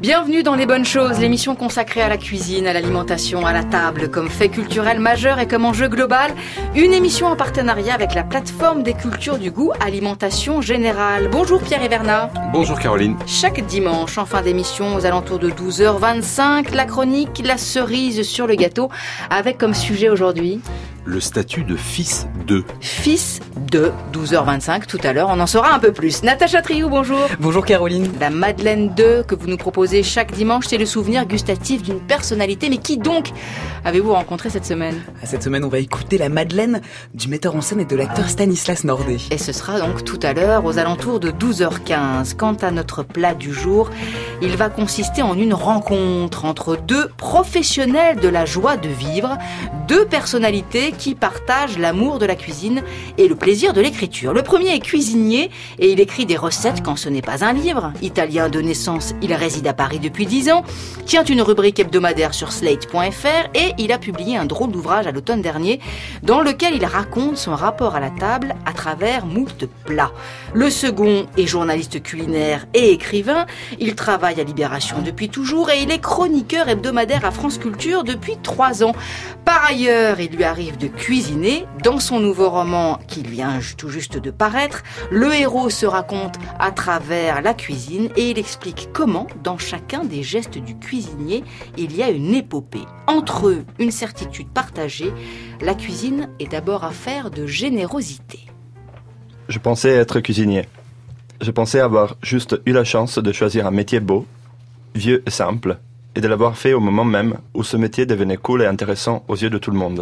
Bienvenue dans Les Bonnes Choses, l'émission consacrée à la cuisine, à l'alimentation, à la table, comme fait culturel majeur et comme enjeu global. Une émission en partenariat avec la plateforme des cultures du goût, Alimentation Générale. Bonjour Pierre Evernat. Bonjour Caroline. Chaque dimanche, en fin d'émission, aux alentours de 12h25, la chronique, la cerise sur le gâteau, avec comme sujet aujourd'hui... le statut de fils de. Fils de 12h25 tout à l'heure, on en saura un peu plus. Natacha Triou, bonjour. Bonjour Caroline. La Madeleine 2 que vous nous proposez chaque dimanche, c'est le souvenir gustatif d'une personnalité. Mais qui donc avez-vous rencontré cette semaine ? Cette semaine, on va écouter la Madeleine du metteur en scène et de l'acteur Stanislas Nordet. Et ce sera donc tout à l'heure aux alentours de 12h15. Quant à notre plat du jour, il va consister en une rencontre entre deux professionnels de la joie de vivre, deux personnalités qui partagent l'amour de la cuisine et le plaisir de l'écriture. Le premier est cuisinier et il écrit des recettes quand ce n'est pas un livre. Italien de naissance, il réside à Paris depuis 10 ans, tient une rubrique hebdomadaire sur Slate.fr et il a publié un drôle d'ouvrage à l'automne dernier dans lequel il raconte son rapport à la table à travers moult plats. Le second est journaliste culinaire et écrivain. Il travaille à Libération depuis toujours et il est chroniqueur hebdomadaire à France Culture depuis 3 ans. Par ailleurs, il lui arrive de cuisiner. Dans son nouveau roman qui vient tout juste de paraître, le héros se raconte à travers la cuisine et il explique comment, dans chacun des gestes du cuisinier, il y a une épopée. Entre eux, une certitude partagée, la cuisine est d'abord affaire de générosité. Je pensais être cuisinier. Je pensais avoir juste eu la chance de choisir un métier beau, vieux et simple, et de l'avoir fait au moment même où ce métier devenait cool et intéressant aux yeux de tout le monde.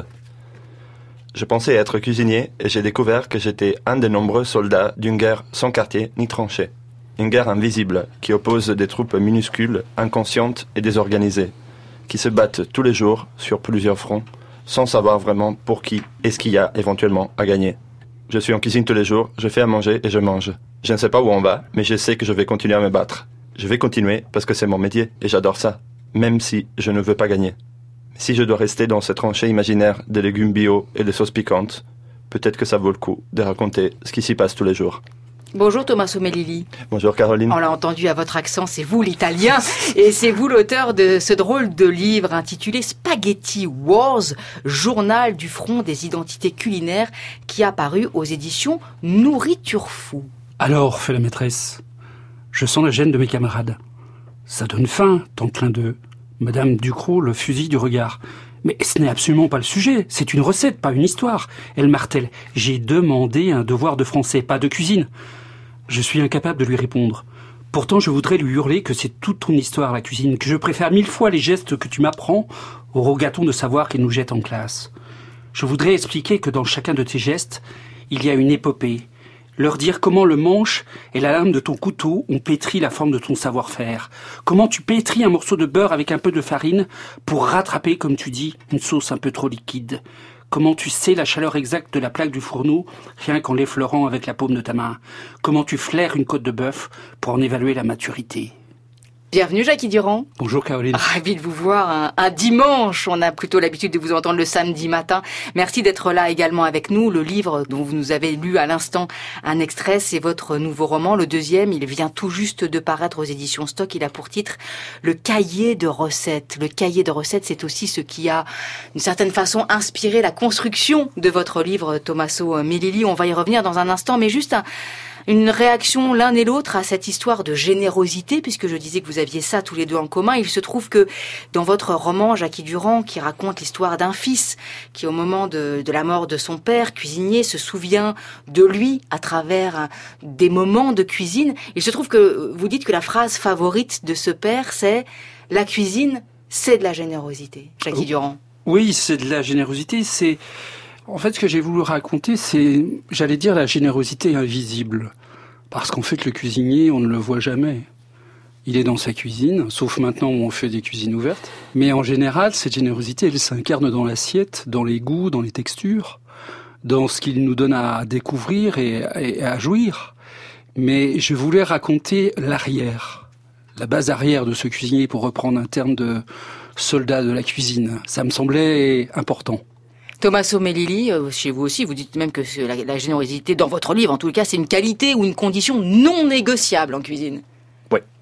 Je pensais être cuisinier et j'ai découvert que j'étais un des nombreux soldats d'une guerre sans quartier ni tranchée. Une guerre invisible qui oppose des troupes minuscules, inconscientes et désorganisées, qui se battent tous les jours sur plusieurs fronts, sans savoir vraiment pour qui et ce qu'il y a éventuellement à gagner. Je suis en cuisine tous les jours, je fais à manger et je mange. Je ne sais pas où on va, mais je sais que je vais continuer à me battre. Je vais continuer parce que c'est mon métier et j'adore ça, même si je ne veux pas gagner. Si je dois rester dans cette tranchée imaginaire des légumes bio et des sauces piquantes, peut-être que ça vaut le coup de raconter ce qui s'y passe tous les jours. Bonjour Tommaso Melilli. Bonjour Caroline. On l'a entendu à votre accent, c'est vous l'italien et c'est vous l'auteur de ce drôle de livre intitulé Spaghetti Wars, journal du front des identités culinaires qui a paru aux éditions Nourriture Fou. Alors, fait la maîtresse, je sens la gêne de mes camarades. Ça donne faim, tant clin d'eux. Madame Ducrot le fusille du regard. Mais ce n'est absolument pas le sujet, c'est une recette, pas une histoire. Elle martèle. J'ai demandé un devoir de français, pas de cuisine. Je suis incapable de lui répondre. Pourtant, je voudrais lui hurler que c'est toute ton histoire, la cuisine, que je préfère 1000 fois les gestes que tu m'apprends au rogaton de savoir qu'il nous jette en classe. Je voudrais expliquer que dans chacun de tes gestes, il y a une épopée. Leur dire comment le manche et la lame de ton couteau ont pétri la forme de ton savoir-faire. Comment tu pétris un morceau de beurre avec un peu de farine pour rattraper, comme tu dis, une sauce un peu trop liquide. Comment tu sais la chaleur exacte de la plaque du fourneau, rien qu'en l'effleurant avec la paume de ta main. Comment tu flaires une côte de bœuf pour en évaluer la maturité. Bienvenue Jackie Durand. Bonjour Caroline. Ravi de vous voir un dimanche. On a plutôt l'habitude de vous entendre le samedi matin. Merci d'être là également avec nous. Le livre dont vous nous avez lu à l'instant un extrait, c'est votre nouveau roman. Le deuxième, il vient tout juste de paraître aux éditions Stock. Il a pour titre Le cahier de recettes. Le cahier de recettes, c'est aussi ce qui a, d'une certaine façon, inspiré la construction de votre livre, Tommaso Melilli. On va y revenir dans un instant, mais juste une réaction l'un et l'autre à cette histoire de générosité, puisque je disais que vous aviez ça tous les deux en commun. Il se trouve que dans votre roman, Jackie Durand, qui raconte l'histoire d'un fils qui, au moment de la mort de son père, cuisinier, se souvient de lui à travers des moments de cuisine, il se trouve que vous dites que la phrase favorite de ce père, c'est « La cuisine, c'est de la générosité ». Jackie Durand. Oui, c'est de la générosité, c'est... En fait, ce que j'ai voulu raconter, c'est, j'allais dire, la générosité invisible. Parce qu'en fait, le cuisinier, on ne le voit jamais. Il est dans sa cuisine, sauf maintenant où on fait des cuisines ouvertes. Mais en général, cette générosité, elle s'incarne dans l'assiette, dans les goûts, dans les textures, dans ce qu'il nous donne à découvrir et à jouir. Mais je voulais raconter l'arrière, la base arrière de ce cuisinier, pour reprendre un terme de soldat de la cuisine. Ça me semblait important. Tommaso Melilli, chez vous aussi, vous dites même que la générosité, dans votre livre, en tout cas, c'est une qualité ou une condition non négociable en cuisine. Oui,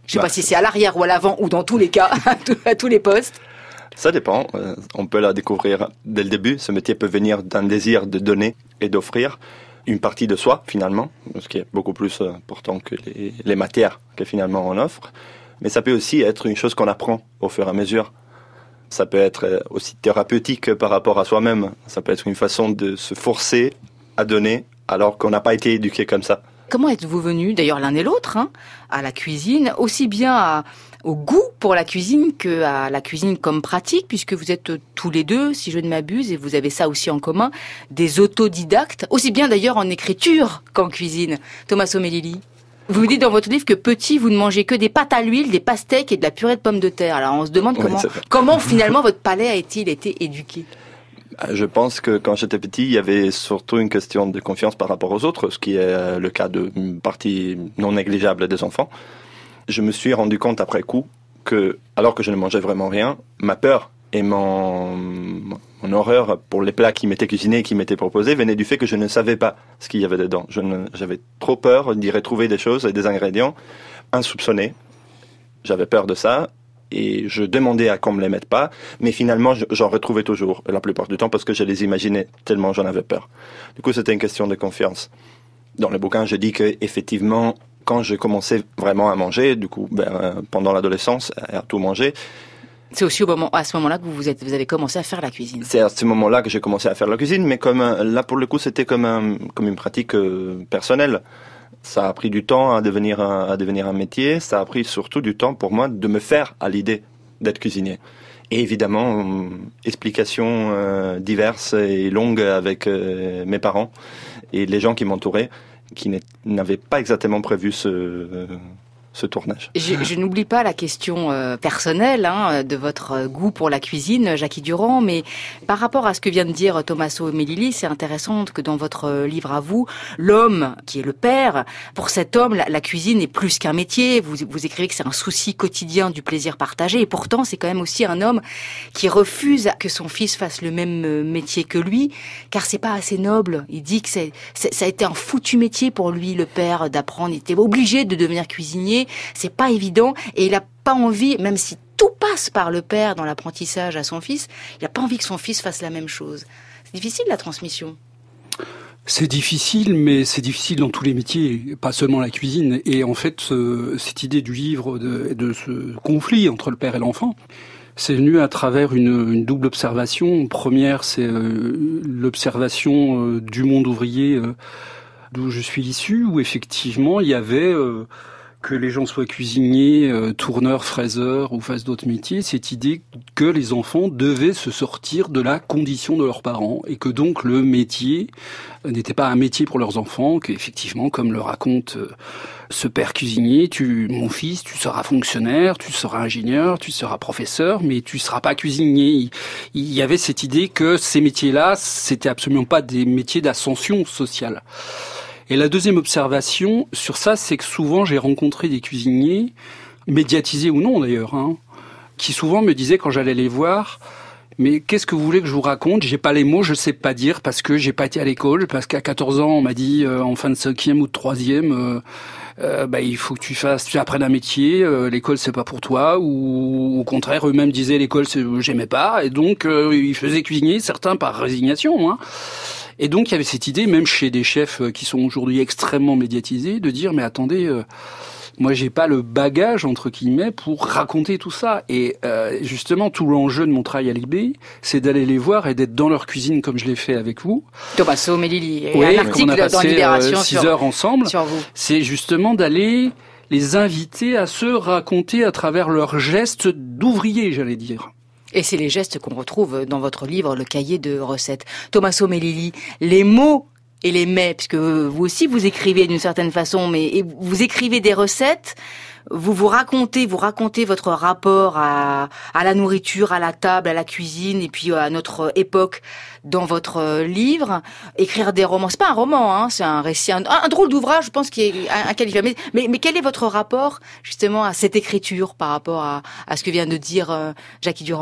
Je sais pas si c'est à l'arrière ou à l'avant ou dans tous les cas, à tous les postes. Ça dépend. On peut la découvrir dès le début. Ce métier peut venir d'un désir de donner et d'offrir une partie de soi, finalement, ce qui est beaucoup plus important que les matières que finalement on offre. Mais ça peut aussi être une chose qu'on apprend au fur et à mesure. Ça peut être aussi thérapeutique par rapport à soi-même. Ça peut être une façon de se forcer à donner alors qu'on n'a pas été éduqué comme ça. Comment êtes-vous venus, d'ailleurs l'un et l'autre, à la cuisine, aussi bien au goût pour la cuisine qu'à la cuisine comme pratique, puisque vous êtes tous les deux, si je ne m'abuse, et vous avez ça aussi en commun, des autodidactes, aussi bien d'ailleurs en écriture qu'en cuisine. Tommaso Melilli, vous dites dans votre livre que petit, vous ne mangez que des pâtes à l'huile, des pastèques et de la purée de pommes de terre. Alors on se demande comment finalement votre palais a-t-il été éduqué ? Je pense que quand j'étais petit, il y avait surtout une question de confiance par rapport aux autres, ce qui est le cas d'une partie non négligeable des enfants. Je me suis rendu compte après coup que, alors que je ne mangeais vraiment rien, ma peur et mon horreur pour les plats qui m'étaient cuisinés et qui m'étaient proposés venaient du fait que je ne savais pas ce qu'il y avait dedans. J'avais trop peur d'y retrouver des choses et des ingrédients insoupçonnés. J'avais peur de ça. Et je demandais à qu'on me les mette pas, mais finalement j'en retrouvais toujours, la plupart du temps, parce que je les imaginais tellement j'en avais peur. Du coup, c'était une question de confiance. Dans le bouquin, je dis que effectivement, quand je commençais vraiment à manger, du coup, pendant l'adolescence, à tout manger. C'est aussi à ce moment-là que vous avez commencé à faire la cuisine. C'est à ce moment-là que j'ai commencé à faire la cuisine, mais là pour le coup, c'était comme une pratique personnelle. Ça a pris du temps à devenir un métier. Ça a pris surtout du temps pour moi de me faire à l'idée d'être cuisinier. Et évidemment, explications diverses et longues avec mes parents et les gens qui m'entouraient, qui n'avaient pas exactement prévu ce tournage. Je n'oublie pas la question personnelle de votre goût pour la cuisine, Jackie Durand, mais par rapport à ce que vient de dire Tommaso Melilli, c'est intéressant que dans votre livre à vous, l'homme qui est le père, pour cet homme, la cuisine est plus qu'un métier. Vous écrivez que c'est un souci quotidien du plaisir partagé, et pourtant c'est quand même aussi un homme qui refuse que son fils fasse le même métier que lui, car c'est pas assez noble. Il dit que ça a été un foutu métier pour lui, le père, d'apprendre. Il était obligé de devenir cuisinier. C'est pas évident et il a pas envie, même si tout passe par le père dans l'apprentissage à son fils, il a pas envie que son fils fasse la même chose. C'est difficile la transmission. C'est difficile, mais c'est difficile dans tous les métiers, pas seulement la cuisine. Et en fait, cette idée du livre, de ce conflit entre le père et l'enfant, c'est venu à travers une double observation. Première, c'est l'observation du monde ouvrier d'où je suis issu, où effectivement il y avait... que les gens soient cuisiniers, tourneurs, fraiseurs ou fassent d'autres métiers, cette idée que les enfants devaient se sortir de la condition de leurs parents et que donc le métier n'était pas un métier pour leurs enfants, qu'effectivement, comme le raconte ce père cuisinier, mon fils, tu seras fonctionnaire, tu seras ingénieur, tu seras professeur, mais tu seras pas cuisinier. Il y avait cette idée que ces métiers-là, c'était absolument pas des métiers d'ascension sociale. Et la deuxième observation sur ça, c'est que souvent j'ai rencontré des cuisiniers, médiatisés ou non d'ailleurs, qui souvent me disaient quand j'allais les voir, mais qu'est-ce que vous voulez que je vous raconte ? J'ai pas les mots, je sais pas dire parce que j'ai pas été à l'école, parce qu'à 14 ans on m'a dit en fin de 5e ou de 3e, il faut que tu apprennes un métier, l'école c'est pas pour toi, ou au contraire eux-mêmes disaient l'école j'aimais pas, et donc ils faisaient cuisinier, certains par résignation, Et donc il y avait cette idée, même chez des chefs qui sont aujourd'hui extrêmement médiatisés, de dire mais attendez, moi j'ai pas le bagage entre guillemets pour raconter tout ça. Et justement tout l'enjeu de mon travail à l'IB, c'est d'aller les voir et d'être dans leur cuisine comme je l'ai fait avec vous. Tommaso Melilli, oui, un article on a passé dans Libération 6 heures ensemble. Sur vous. C'est justement d'aller les inviter à se raconter à travers leurs gestes d'ouvriers, j'allais dire. Et c'est les gestes qu'on retrouve dans votre livre, le cahier de recettes. Tommaso Melilli, les mots et les mets, puisque vous aussi vous écrivez d'une certaine façon, mais vous écrivez des recettes, vous racontez votre rapport à la nourriture, à la table, à la cuisine, et puis à notre époque dans votre livre. Écrire des romans, c'est pas un roman, c'est un récit, un drôle d'ouvrage, je pense, qui est inqualifiable. Mais quel est votre rapport justement à cette écriture par rapport à ce que vient de dire Jackie Durand ?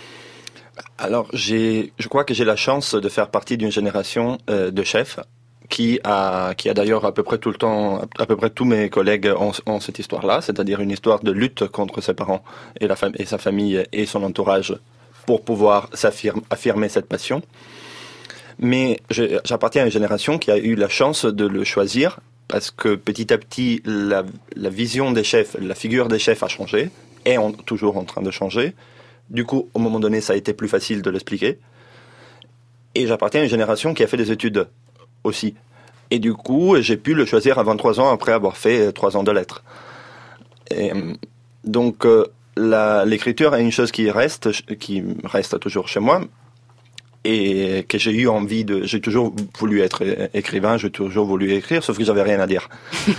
Alors, je crois que j'ai la chance de faire partie d'une génération de chefs qui a d'ailleurs à peu près tout le temps, à peu près tous mes collègues ont cette histoire-là, c'est-à-dire une histoire de lutte contre ses parents et sa famille et son entourage pour pouvoir affirmer cette passion. Mais j'appartiens à une génération qui a eu la chance de le choisir parce que petit à petit, la vision des chefs, la figure des chefs a changé, est toujours en train de changer. Du coup, au moment donné, ça a été plus facile de l'expliquer. Et j'appartiens à une génération qui a fait des études aussi. Et du coup, j'ai pu le choisir à 23 ans après avoir fait 3 ans de lettres. Et donc, l'écriture est une chose qui reste toujours chez moi. Et que j'ai eu envie j'ai toujours voulu être écrivain, j'ai toujours voulu écrire, sauf que j'avais rien à dire.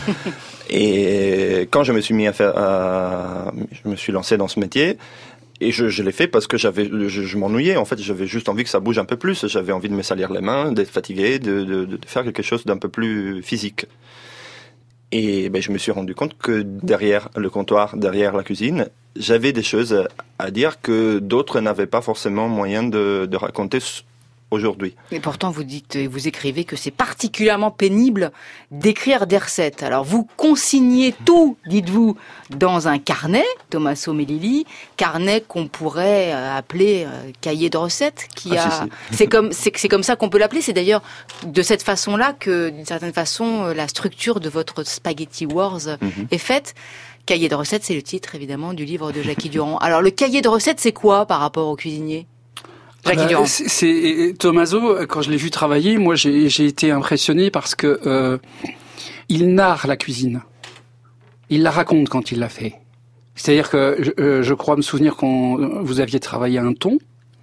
Et quand je me suis je me suis lancé dans ce métier, et je l'ai fait parce que je m'ennuyais. En fait, j'avais juste envie que ça bouge un peu plus. J'avais envie de me salir les mains, d'être fatigué, de faire quelque chose d'un peu plus physique. Et je me suis rendu compte que derrière le comptoir, derrière la cuisine, j'avais des choses à dire que d'autres n'avaient pas forcément moyen de raconter aujourd'hui. Et pourtant, vous écrivez que c'est particulièrement pénible d'écrire des recettes. Alors, vous consignez tout, dites-vous, dans un carnet, Tommaso Melilli, carnet qu'on pourrait appeler cahier de recettes. C'est comme ça qu'on peut l'appeler. C'est d'ailleurs de cette façon-là que, d'une certaine façon, la structure de votre Spaghetti Wars est faite. Cahier de recettes, c'est le titre, évidemment, du livre de Jackie Durand. Alors, le cahier de recettes, c'est quoi par rapport au cuisinier ? Jackie Durand. C'est Tommaso, quand je l'ai vu travailler, moi j'ai été impressionné parce que il narre la cuisine. Il la raconte quand il l'a fait. C'est-à-dire que je crois me souvenir quand vous aviez travaillé un thon.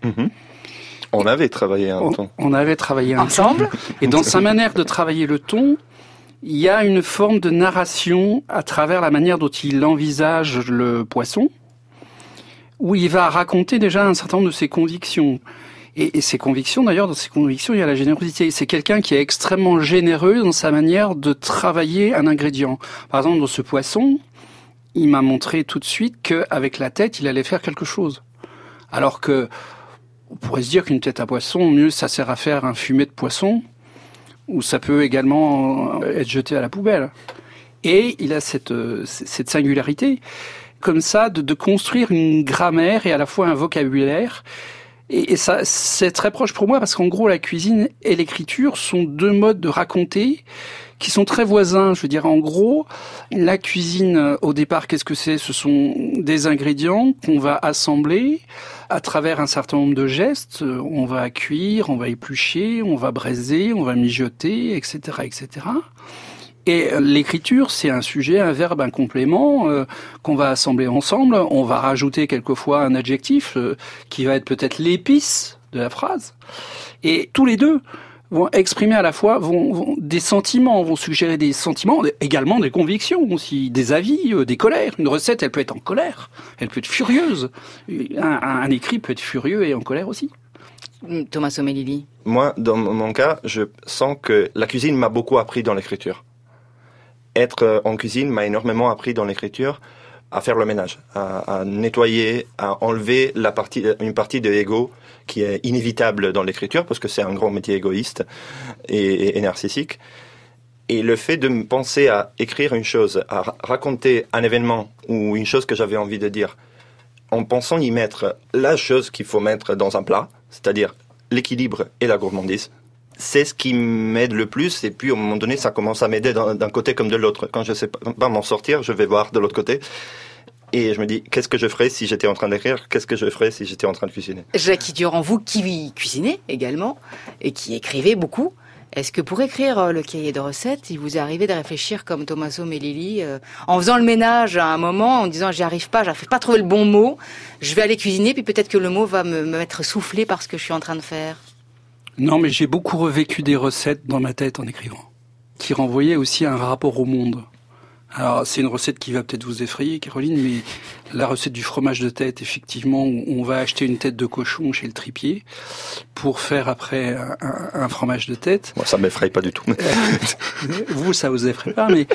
On avait travaillé un thon. On avait travaillé un ensemble. thon. Et dans sa manière de travailler le thon, il y a une forme de narration à travers la manière dont il envisage le poisson, où il va raconter déjà un certain nombre de ses convictions. Et ses convictions, d'ailleurs, dans ses convictions, il y a la générosité. C'est quelqu'un qui est extrêmement généreux dans sa manière de travailler un ingrédient. Par exemple, dans ce poisson, il m'a montré tout de suite qu'avec la tête, il allait faire quelque chose. Alors que, on pourrait se dire qu'une tête à poisson, mieux, ça sert à faire un fumet de poisson, ou ça peut également être jeté à la poubelle. Et il a cette singularité, comme ça, de construire une grammaire et à la fois un vocabulaire. Et ça, c'est très proche pour moi parce qu'en gros, la cuisine et l'écriture sont deux modes de raconter qui sont très voisins. Je veux dire, en gros, la cuisine, au départ, qu'est-ce que c'est ? Ce sont des ingrédients qu'on va assembler à travers un certain nombre de gestes. On va cuire, on va éplucher, on va braiser, on va mijoter, etc., etc. Et l'écriture, c'est un sujet, un verbe, un complément qu'on va assembler ensemble. On va rajouter quelquefois un adjectif qui va être peut-être l'épice de la phrase. Et tous les deux vont exprimer à la fois vont des sentiments, vont suggérer des sentiments, également des convictions aussi, des avis, des colères. Une recette, elle peut être en colère, elle peut être furieuse. Un écrit peut être furieux et en colère aussi. Tommaso Melilli. Moi, dans mon cas, je sens que la cuisine m'a beaucoup appris dans l'écriture. Être en cuisine m'a énormément appris dans l'écriture à faire le ménage, à nettoyer, à enlever une partie de l'ego qui est inévitable dans l'écriture parce que c'est un grand métier égoïste et narcissique. Et le fait de me penser à écrire une chose, à raconter un événement ou une chose que j'avais envie de dire, en pensant y mettre la chose qu'il faut mettre dans un plat, c'est-à-dire l'équilibre et la gourmandise, c'est ce qui m'aide le plus. Et puis, au moment donné, ça commence à m'aider d'un côté comme de l'autre. Quand je ne sais pas m'en sortir, je vais voir de l'autre côté. Et je me dis, qu'est-ce que je ferais si j'étais en train d'écrire ? Qu'est-ce que je ferais si j'étais en train de cuisiner ? Jackie Durand, vous qui cuisinez également et qui écrivez beaucoup, est-ce que pour écrire le cahier de recettes, il vous est arrivé de réfléchir comme Tommaso Melilli, en faisant le ménage à un moment, en disant j'arrive pas à trouver le bon mot, je vais aller cuisiner, puis peut-être que le mot va me mettre soufflé par ce que je suis en train de faire ? Non, mais j'ai beaucoup revécu des recettes dans ma tête en écrivant, qui renvoyaient aussi à un rapport au monde. Alors, c'est une recette qui va peut-être vous effrayer, Caroline, mais la recette du fromage de tête, effectivement, où on va acheter une tête de cochon chez le tripier pour faire après un fromage de tête. Moi, ça m'effraie pas du tout. Vous, ça vous effraie pas, mais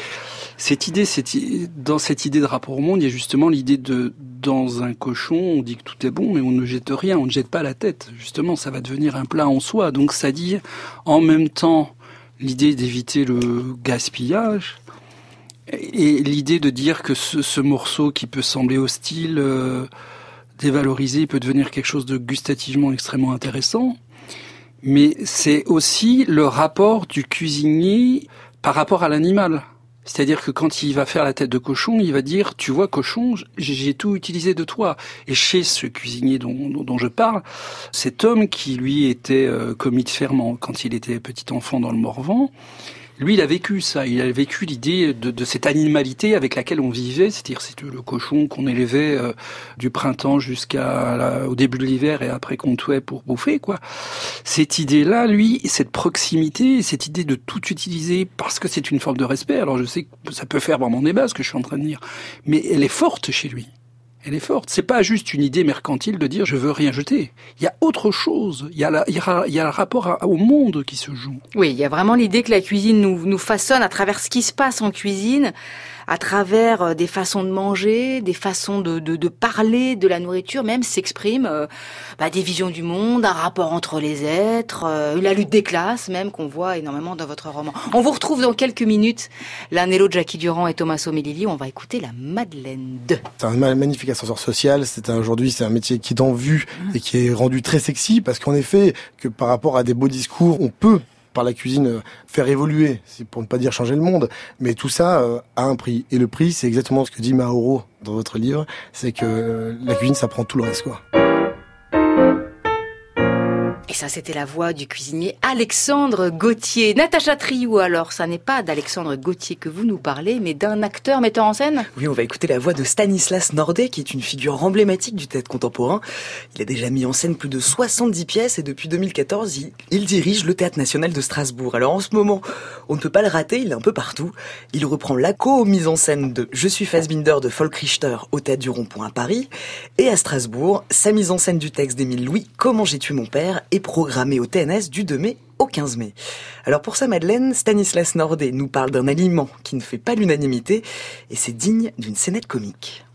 dans cette idée de rapport au monde, il y a justement l'idée dans un cochon, on dit que tout est bon, mais on ne jette rien, on ne jette pas la tête. Justement, ça va devenir un plat en soi. Donc, ça dit, en même temps, l'idée d'éviter le gaspillage et l'idée de dire que ce morceau qui peut sembler hostile, dévalorisé, peut devenir quelque chose de gustativement extrêmement intéressant. Mais c'est aussi le rapport du cuisinier par rapport à l'animal. C'est-à-dire que quand il va faire la tête de cochon, il va dire « Tu vois, cochon, j'ai tout utilisé de toi ». Et chez ce cuisinier dont je parle, cet homme qui, lui, était commis de ferment quand il était petit enfant dans le Morvan, lui, il a vécu ça. Il a vécu l'idée de cette animalité avec laquelle on vivait, c'est-à-dire c'est le cochon qu'on élevait du printemps au début de l'hiver et après qu'on tuait pour bouffer, quoi. Cette idée-là, lui, cette proximité, cette idée de tout utiliser parce que c'est une forme de respect. Alors je sais que ça peut faire vraiment débat, ce que je suis en train de dire, mais elle est forte chez lui. Elle est forte. C'est pas juste une idée mercantile de dire je veux rien jeter. Il y a autre chose. Il y a le rapport au monde qui se joue. Oui, il y a vraiment l'idée que la cuisine nous façonne à travers ce qui se passe en cuisine, à travers des façons de manger, des façons de parler de la nourriture, même s'exprime des visions du monde, un rapport entre les êtres, la lutte des classes même qu'on voit énormément dans votre roman. On vous retrouve dans quelques minutes, l'un et l'autre, Jackie Durand et Tommaso Melilli. On va écouter la Madeleine 2. C'est un magnifique ascenseur social. Aujourd'hui, c'est un métier qui est en vue et qui est rendu très sexy parce qu'en effet, que par rapport à des beaux discours, on peut par la cuisine faire évoluer, c'est pour ne pas dire changer le monde, mais tout ça a un prix. Et le prix, c'est exactement ce que dit Mauro dans votre livre, c'est que la cuisine, ça prend tout le reste, quoi. Et ça, c'était la voix du cuisinier Alexandre Gauthier. Natacha Triou, alors, ça n'est pas d'Alexandre Gauthier que vous nous parlez, mais d'un acteur metteur en scène ? Oui, on va écouter la voix de Stanislas Nordet, qui est une figure emblématique du théâtre contemporain. Il a déjà mis en scène plus de 70 pièces et depuis 2014, il dirige le Théâtre National de Strasbourg. Alors en ce moment, on ne peut pas le rater, il est un peu partout. Il reprend la co-mise en scène de Je suis Fassbinder de Volk Richter au Théâtre du Rond-Point à Paris. Et à Strasbourg, sa mise en scène du texte d'Émile Louis, Comment j'ai tué mon père, est programmée au TNS du 2 mai au 15 mai. Alors pour sa Madeleine, Stanislas Nordet nous parle d'un aliment qui ne fait pas l'unanimité et c'est digne d'une scénette comique.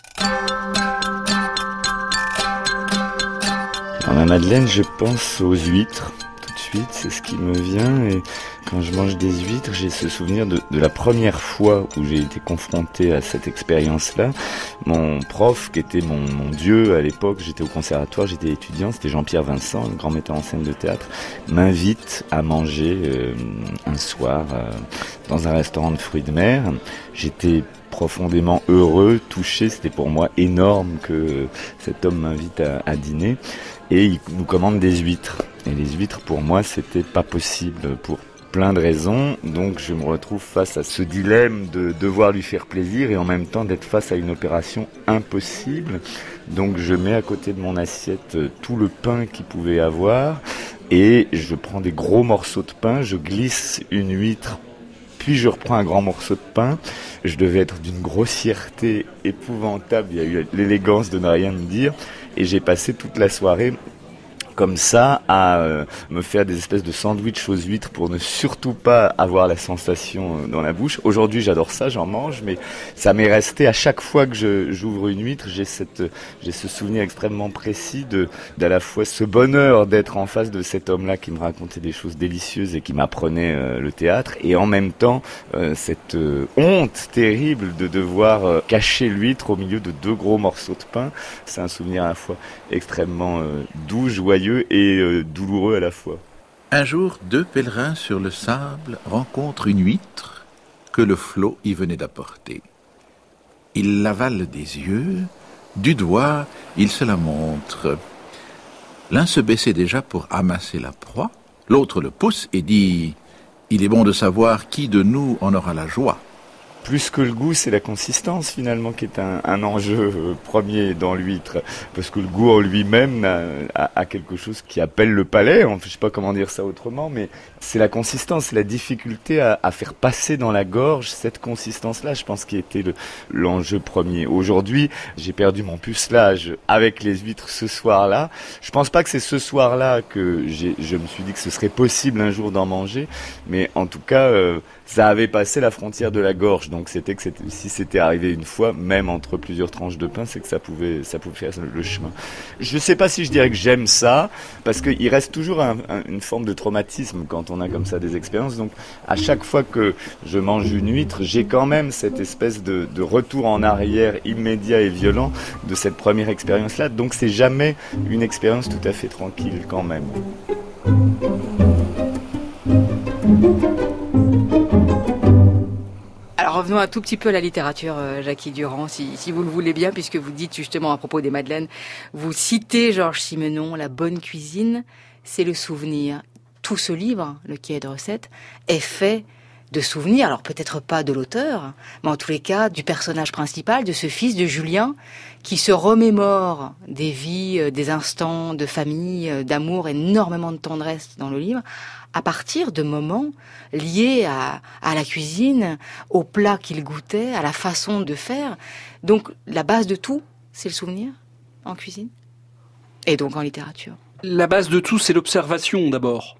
Dans ma Madeleine, je pense aux huîtres. Tout de suite, c'est ce qui me vient. Et quand je mange des huîtres, j'ai ce souvenir de la première fois où j'ai été confronté à cette expérience-là. Mon prof, qui était mon dieu à l'époque, j'étais au conservatoire, j'étais étudiant, c'était Jean-Pierre Vincent, le grand metteur en scène de théâtre, m'invite à manger un soir dans un restaurant de fruits de mer. J'étais profondément heureux, touché, c'était pour moi énorme que cet homme m'invite à dîner. Et il nous commande des huîtres. Et les huîtres, pour moi, c'était pas possible pour plein de raisons. Donc je me retrouve face à ce dilemme de devoir lui faire plaisir et en même temps d'être face à une opération impossible. Donc je mets à côté de mon assiette tout le pain qu'il pouvait avoir et je prends des gros morceaux de pain, je glisse une huître, puis je reprends un grand morceau de pain. Je devais être d'une grossièreté épouvantable, il y a eu l'élégance de ne rien me dire. Et j'ai passé toute la soirée comme ça à me faire des espèces de sandwichs aux huîtres pour ne surtout pas avoir la sensation dans la bouche. Aujourd'hui, j'adore ça, j'en mange, mais ça m'est resté à chaque fois que j'ouvre une huître, j'ai ce souvenir extrêmement précis d'à la fois ce bonheur d'être en face de cet homme-là qui me racontait des choses délicieuses et qui m'apprenait le théâtre, et en même temps cette honte terrible de devoir cacher l'huître au milieu de deux gros morceaux de pain. C'est un souvenir à la fois extrêmement doux, joyeux et douloureux à la fois. Un jour, deux pèlerins sur le sable rencontrent une huître que le flot y venait d'apporter. Ils l'avalent des yeux, du doigt, ils se la montrent. L'un se baissait déjà pour amasser la proie, l'autre le pousse et dit « Il est bon de savoir qui de nous en aura la joie ». Plus que le goût, c'est la consistance finalement qui est un enjeu premier dans l'huître, parce que le goût en lui-même a quelque chose qui appelle le palais, je ne sais pas comment dire ça autrement, mais c'est la consistance, c'est la difficulté à faire passer dans la gorge cette consistance-là, je pense, qui était l'enjeu premier. Aujourd'hui, j'ai perdu mon pucelage avec les huîtres ce soir-là. Je pense pas que c'est ce soir-là que je me suis dit que ce serait possible un jour d'en manger, mais en tout cas, ça avait passé la frontière de la gorge. Donc si c'était arrivé une fois, même entre plusieurs tranches de pain, c'est que ça pouvait faire le chemin. Je sais pas si je dirais que j'aime ça, parce qu'il reste toujours une forme de traumatisme quand on a comme ça des expériences. Donc à chaque fois que je mange une huître, j'ai quand même cette espèce de retour en arrière immédiat et violent de cette première expérience-là. Donc c'est jamais une expérience tout à fait tranquille quand même. Alors revenons un tout petit peu à la littérature, Jackie Durand, si vous le voulez bien, puisque vous dites justement à propos des madeleines, vous citez Georges Simenon, La bonne cuisine, c'est le souvenir. Tout ce livre, le cahier de recettes, est fait de souvenirs, alors peut-être pas de l'auteur, mais en tous les cas du personnage principal, de ce fils de Julien, qui se remémore des vies, des instants de famille, d'amour, énormément de tendresse dans le livre, à partir de moments liés à la cuisine, aux plats qu'il goûtait, à la façon de faire. Donc la base de tout, c'est le souvenir en cuisine et donc en littérature. La base de tout, c'est l'observation d'abord.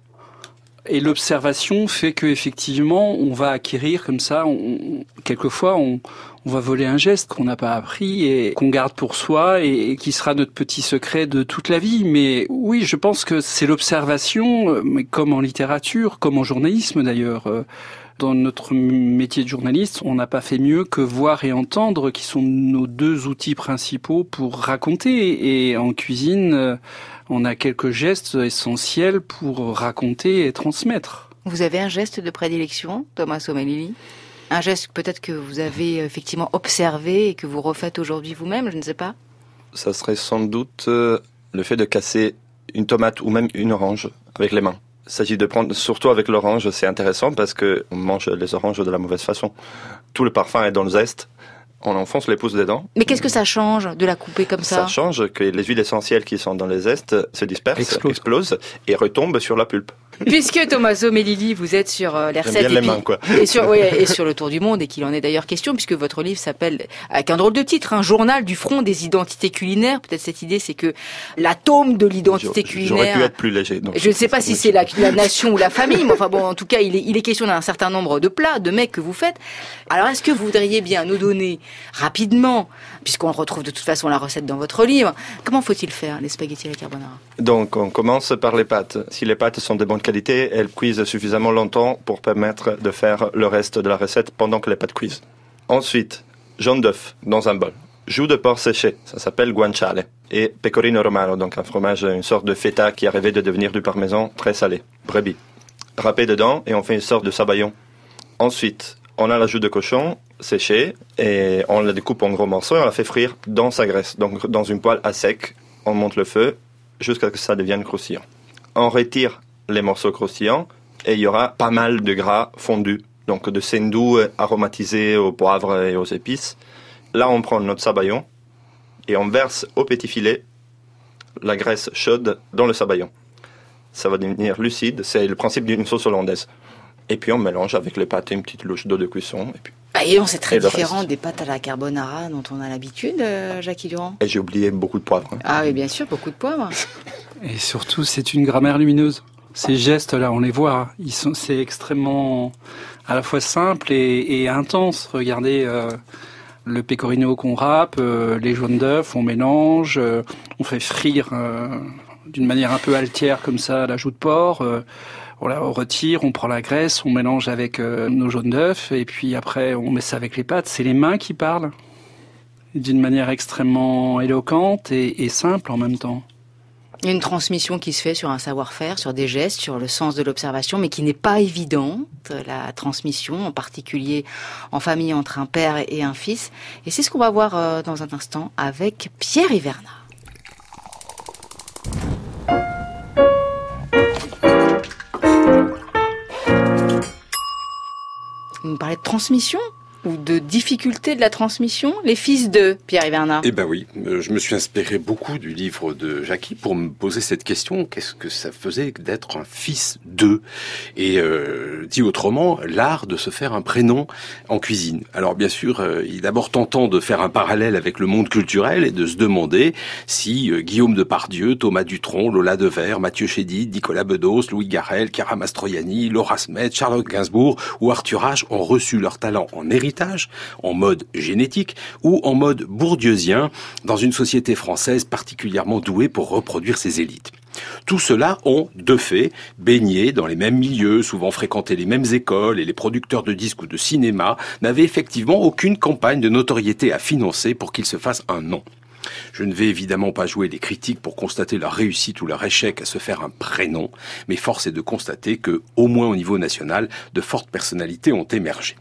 Et l'observation fait que effectivement, on va acquérir comme ça. Quelquefois, on va voler un geste qu'on n'a pas appris et qu'on garde pour soi et qui sera notre petit secret de toute la vie. Mais oui, je pense que c'est l'observation, mais comme en littérature, comme en journalisme d'ailleurs. Dans notre métier de journaliste, on n'a pas fait mieux que voir et entendre, qui sont nos deux outils principaux pour raconter. Et en cuisine, on a quelques gestes essentiels pour raconter et transmettre. Vous avez un geste de prédilection, Thomas O'Malley? Un geste peut-être que vous avez effectivement observé et que vous refaites aujourd'hui vous-même, je ne sais pas. Ça serait sans doute le fait de casser une tomate ou même une orange avec les mains. Il s'agit de prendre, surtout avec l'orange, c'est intéressant parce que on mange les oranges de la mauvaise façon. Tout le parfum est dans le zeste. On enfonce les pouces dedans. Mais qu'est-ce que ça change de la couper comme ça? Ça change que les huiles essentielles qui sont dans les zestes se dispersent, explosent et retombent sur la pulpe. Puisque Tommaso Melilli, vous êtes sur les recettes bien les mains, quoi. et sur le tour du monde, et qu'il en est d'ailleurs question, puisque votre livre s'appelle, avec un drôle de titre, un journal du front des identités culinaires. Peut-être cette idée, c'est que l'atome de l'identité culinaire... J'aurais pu être plus léger. Donc je ne sais pas si c'est la nation ou la famille, mais enfin bon, en tout cas, il est question d'un certain nombre de plats, de mets que vous faites. Alors, est-ce que vous voudriez bien nous donner rapidement, puisqu'on retrouve de toute façon la recette dans votre livre, comment faut-il faire les spaghettis à la carbonara? Donc, on commence par les pâtes. Si les pâtes sont de bonne qualité, elles cuisent suffisamment longtemps pour permettre de faire le reste de la recette pendant que les pâtes cuisent. Ensuite, jaune d'œuf dans un bol. Joues de porc séché, ça s'appelle guanciale. Et pecorino romano, donc un fromage, une sorte de feta qui a rêvé de devenir du parmesan très salé. Brebis. Râpé dedans et on fait une sorte de sabayon. Ensuite, on a la joue de cochon séchée et on la découpe en gros morceaux et on la fait frire dans sa graisse. Donc dans une poêle à sec, on monte le feu jusqu'à ce que ça devienne croustillant. On retire les morceaux croustillants et il y aura pas mal de gras fondu, donc de sendou aromatisé au poivre et aux épices. Là, on prend notre sabayon et on verse au petit filet la graisse chaude dans le sabayon. Ça va devenir lucide, c'est le principe d'une sauce hollandaise. Et puis on mélange avec les pâtes et une petite louche d'eau de cuisson. Et puis... Et c'est très différent des pâtes à la carbonara dont on a l'habitude, Jackie Durand. Et j'ai oublié beaucoup de poivre. Ah oui, bien sûr, beaucoup de poivre. Et surtout, c'est une grammaire lumineuse. Ces gestes-là, on les voit, c'est extrêmement à la fois simple et intense. Regardez le pecorino qu'on râpe, les jaunes d'œufs, on mélange, on fait frire d'une manière un peu altière comme ça la joue de porc. On la retire, on prend la graisse, on mélange avec nos jaunes d'œufs et puis après on met ça avec les pâtes. C'est les mains qui parlent d'une manière extrêmement éloquente et simple en même temps. Il y a une transmission qui se fait sur un savoir-faire, sur des gestes, sur le sens de l'observation, mais qui n'est pas évidente, la transmission, en particulier en famille entre un père et un fils. Et c'est ce qu'on va voir dans un instant avec Pierre Hivernat. Vous me parlez de transmission ? ou de difficulté de la transmission? Les fils de Pierre Hivernat. Eh ben oui, je me suis inspiré beaucoup du livre de Jackie pour me poser cette question. Qu'est-ce que ça faisait d'être un fils d'eux? Et dit autrement, l'art de se faire un prénom en cuisine. Alors bien sûr, il est d'abord tentant de faire un parallèle avec le monde culturel et de se demander si Guillaume Depardieu, Thomas Dutronc, Lola Devers, Mathieu Chédid, Nicolas Bedos, Louis Garrel, Chiara Mastroianni, Laura Smet, Charlotte Gainsbourg ou Arthur H ont reçu leur talent en héritage, en mode génétique ou en mode bourdieusien dans une société française particulièrement douée pour reproduire ses élites. Tout cela ont, de fait, baigné dans les mêmes milieux, souvent fréquenté les mêmes écoles, et les producteurs de disques ou de cinéma n'avaient effectivement aucune campagne de notoriété à financer pour qu'ils se fassent un nom. Je ne vais évidemment pas jouer les critiques pour constater leur réussite ou leur échec à se faire un prénom, mais force est de constater que, au moins au niveau national, de fortes personnalités ont émergé.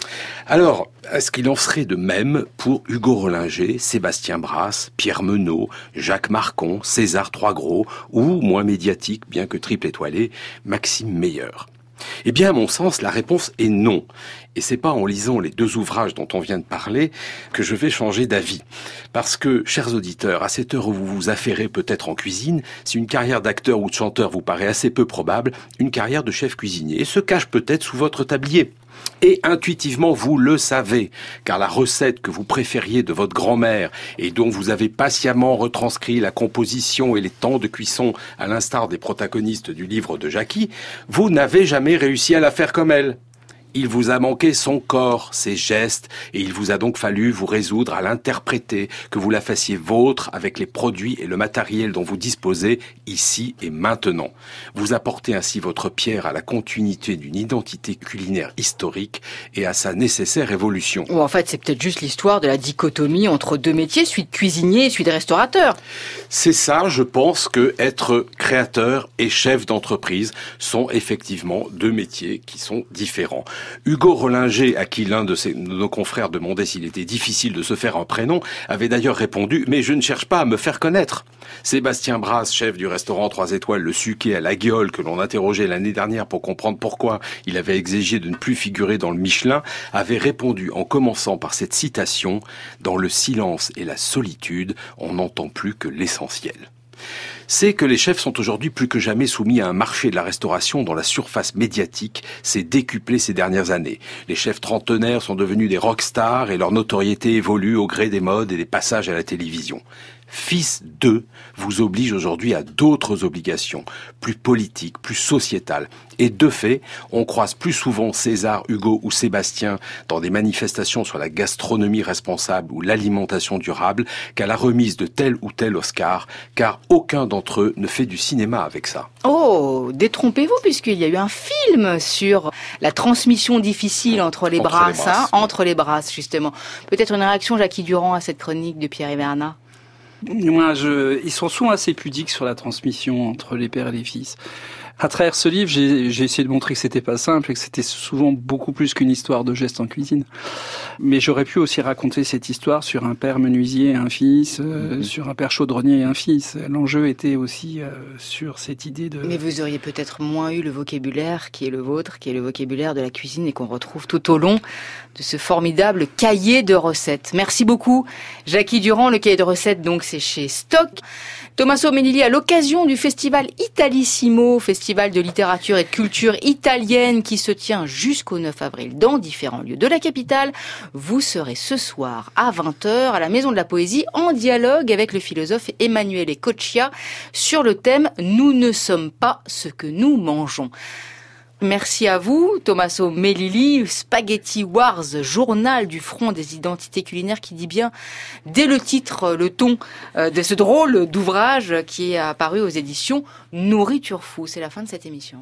Alors, est-ce qu'il en serait de même pour Hugo Rollinger, Sébastien Brasse, Pierre Menot, Jacques Marcon, César Troisgros ou, moins médiatique, bien que triple étoilé, Maxime Meyer? Eh bien, à mon sens, la réponse est non. Et c'est pas en lisant les deux ouvrages dont on vient de parler que je vais changer d'avis. Parce que, chers auditeurs, à cette heure où vous vous affairez peut-être en cuisine, si une carrière d'acteur ou de chanteur vous paraît assez peu probable, une carrière de chef cuisinier se cache peut-être sous votre tablier. Et intuitivement, vous le savez, car la recette que vous préfériez de votre grand-mère et dont vous avez patiemment retranscrit la composition et les temps de cuisson à l'instar des protagonistes du livre de Jackie, vous n'avez jamais réussi à la faire comme elle. Il vous a manqué son corps, ses gestes, et il vous a donc fallu vous résoudre à l'interpréter, que vous la fassiez vôtre avec les produits et le matériel dont vous disposez ici et maintenant. Vous apportez ainsi votre pierre à la continuité d'une identité culinaire historique et à sa nécessaire évolution. Ou en fait, c'est peut-être juste l'histoire de la dichotomie entre deux métiers, celui de cuisinier et celui de restaurateur. C'est ça, je pense que être créateur et chef d'entreprise sont effectivement deux métiers qui sont différents. Hugo Rollinger, à qui l'un de nos confrères demandait s'il était difficile de se faire un prénom, avait d'ailleurs répondu « Mais je ne cherche pas à me faire connaître ». Sébastien Brasse, chef du restaurant 3 étoiles Le Suquet à La Guiole, que l'on interrogeait l'année dernière pour comprendre pourquoi il avait exigé de ne plus figurer dans le Michelin, avait répondu en commençant par cette citation « Dans le silence et la solitude, on n'entend plus que l'essentiel ». C'est que les chefs sont aujourd'hui plus que jamais soumis à un marché de la restauration dont la surface médiatique s'est décuplée ces dernières années. Les chefs trentenaires sont devenus des rockstars et leur notoriété évolue au gré des modes et des passages à la télévision. Fils d'eux vous oblige aujourd'hui à d'autres obligations, plus politiques, plus sociétales. Et de fait, on croise plus souvent César, Hugo ou Sébastien dans des manifestations sur la gastronomie responsable ou l'alimentation durable qu'à la remise de tel ou tel Oscar, car aucun d'entre eux ne fait du cinéma avec ça. Oh, détrompez-vous, puisqu'il y a eu un film sur la transmission difficile entre les brasses, entre les brasses, justement. Peut-être une réaction, Jackie Durand, à cette chronique de Pierre Hivernat? Ils sont souvent assez pudiques sur la transmission entre les pères et les fils. À travers ce livre, j'ai essayé de montrer que c'était pas simple et que c'était souvent beaucoup plus qu'une histoire de gestes en cuisine. Mais j'aurais pu aussi raconter cette histoire sur un père menuisier et un fils, sur un père chaudronnier et un fils. L'enjeu était aussi sur cette idée de... Mais vous auriez peut-être moins eu le vocabulaire qui est le vôtre, qui est le vocabulaire de la cuisine et qu'on retrouve tout au long de ce formidable cahier de recettes. Merci beaucoup, Jackie Durand. Le cahier de recettes, donc, c'est chez Stock. Tommaso Melilli, à l'occasion du festival Italissimo, festival de littérature et de culture italienne qui se tient jusqu'au 9 avril dans différents lieux de la capitale, vous serez ce soir à 20h à la Maison de la Poésie en dialogue avec le philosophe Emanuele Coccia sur le thème « Nous ne sommes pas ce que nous mangeons ». Merci à vous, Tommaso Melilli, Spaghetti Wars, journal du front des identités culinaires qui dit bien, dès le titre, le ton de ce drôle d'ouvrage qui est apparu aux éditions Nourriture Fou. C'est la fin de cette émission.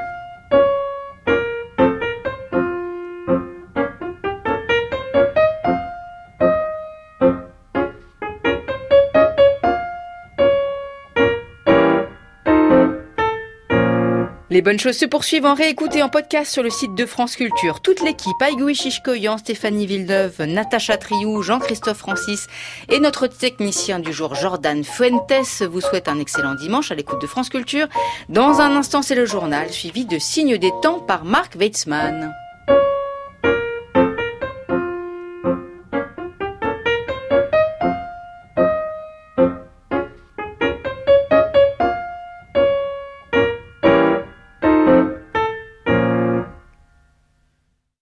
Les bonnes choses se poursuivent en réécoute et en podcast sur le site de France Culture. Toute l'équipe, Aïgoui Chichkoyan, Stéphanie Villeneuve, Natacha Triou, Jean-Christophe Francis et notre technicien du jour, Jordan Fuentes, vous souhaite un excellent dimanche à l'écoute de France Culture. Dans un instant, c'est le journal, suivi de Signes des temps par Marc Weitzmann.